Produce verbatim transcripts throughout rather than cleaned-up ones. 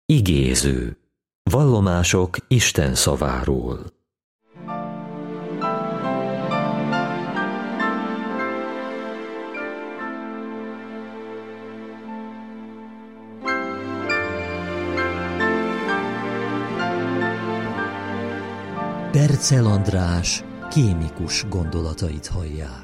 Igéző. Vallomások Isten szaváról. Bercel András kémikus gondolatait hallják.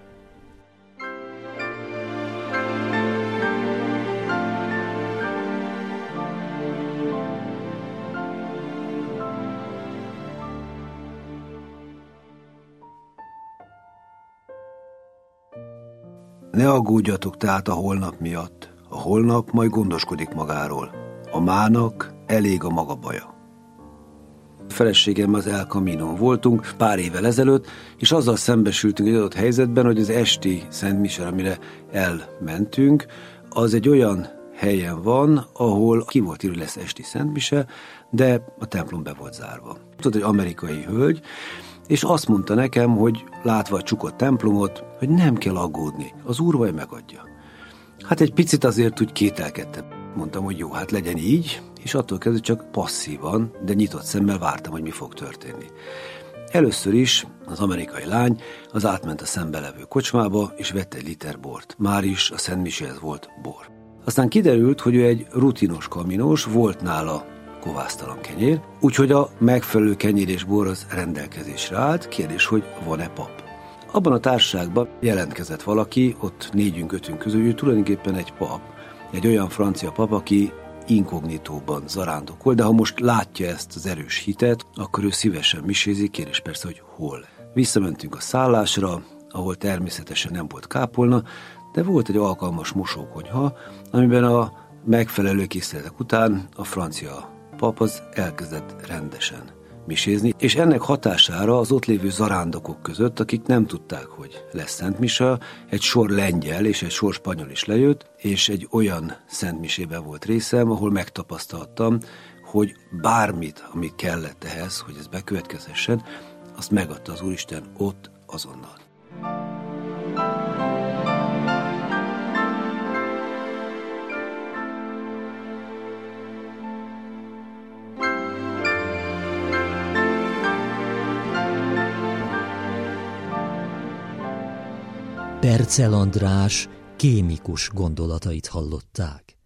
Ne aggódjatok tehát a holnap miatt, a holnap majd gondoskodik magáról. A mának elég a maga baja. A feleségem az El Caminon voltunk pár évvel ezelőtt, és azzal szembesültünk egy adott helyzetben, hogy az esti Szent Mise, amire elmentünk, az egy olyan helyen van, ahol ki volt írva, hogy lesz esti Szent Mise, de a templom be volt zárva. Tudod, egy amerikai hölgy, és azt mondta nekem, hogy látva a csukott templomot, hogy nem kell aggódni, az Úr majd megadja. Hát egy picit azért úgy kételkedtem. Mondtam, hogy jó, hát legyen így, és attól kezdve csak passzívan, de nyitott szemmel vártam, hogy mi fog történni. Először is az amerikai lány az átment a szembe levő kocsmába, és vett egy liter bort. Már is a Szent Miséhez volt bor. Aztán kiderült, hogy ő egy rutinos kaminós, volt nála kovásztalan kenyér, úgyhogy a megfelelő kenyér és bor az rendelkezésre állt. Kérdés, hogy van-e pap. Abban a társaságban jelentkezett valaki, ott négyünk, ötünk közül, ő tulajdonképpen egy pap, egy olyan francia pap, aki inkognitóban zarándokol, de ha most látja ezt az erős hitet, akkor ő szívesen misézik. Kérdés persze, hogy hol. Visszamentünk a szállásra, ahol természetesen nem volt kápolna, de volt egy alkalmas mosókonyha, amiben a megfelelő készletek után a francia pap az elkezdett rendesen misézni, és ennek hatására az ott lévő zarándokok között, akik nem tudták, hogy lesz Szent Mise, egy sor lengyel és egy sor spanyol is lejött, és egy olyan Szent Misében volt részem, ahol megtapasztaltam, hogy bármit, ami kellett ehhez, hogy ez bekövetkezhessen, azt megadta az Úristen ott azonnal. Bercel András kémikus gondolatait hallották.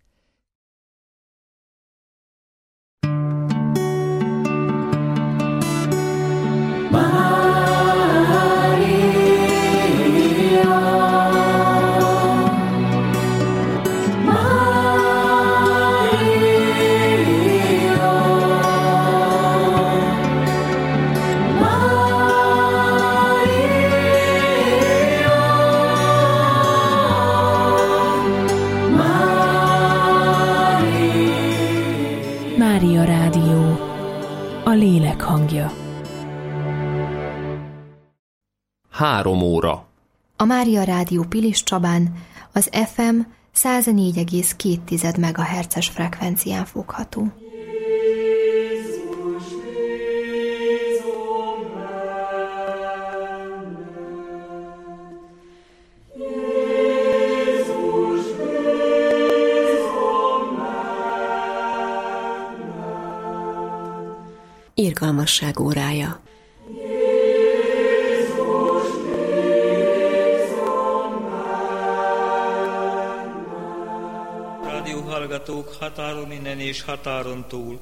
Mária Rádió, a lélek hangja. Három óra. A Mária Rádió Pilis Csabán az ef em száz négy egész két megahertzes frekvencián fogható. Irgalmasság órája. Rádióhallgatók határon innen és határon túl.